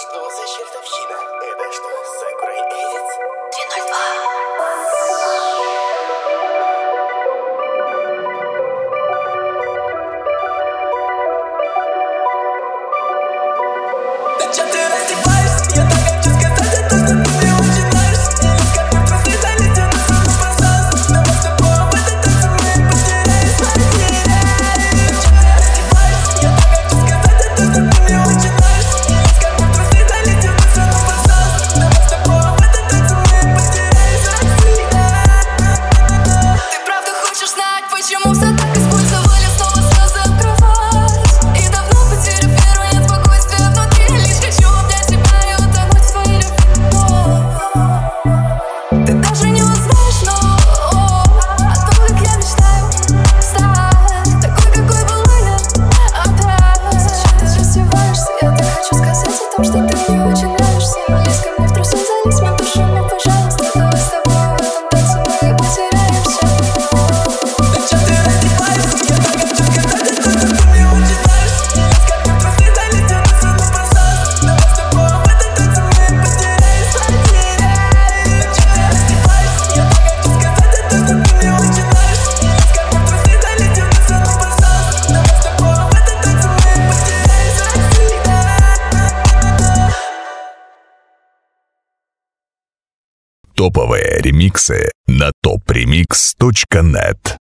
Что за чертовщина? Это что, Sakura Edits? 302. Зачем ты раздеваешься? Я так хочу сказать, это что ты мне очень нравишься. Или как мы просто залетим на самый пространство. Давай с тобой в этот танец мы потеряем. Зачем ты раздеваешься? Я так хочу сказать, это что ты мне очень нравишься. Или как мы просто залетим на самый пространство. Давай с тобой в этот танец мы потеряем. Ты правда хочешь знать, почему все так использовали снова слезы открывать? И давно потеряв веру, нет спокойствия внутри. Лишь хочу обнять тебя и утонуть в твоей любви. Ты даже не узнаешь, но о том, как я мечтаю стать такой, какой была я опять. Зачем ты раздеваешься? Я так хочу сказать о том, что ты мне очень нравишься. Лезь ко мне в трусы, залезь мне в душу, ну пожалуйста. Давай с тобой в этом танце мы потеряемся. Зачем ты раздеваешься? Я так хочу сказать, это что ты мне очень нравишься. Или как мы просто залетим на самый пространство. Давай с тобой в этот танец мы потеряемся. Зачем ты раздеваешься? Я так хочу сказать, это что ты мне очень нравишься. Или как мы просто залетим на самый пространство. Давай с тобой в этот танец мы потеряемся. Топовые ремиксы на topremix.net.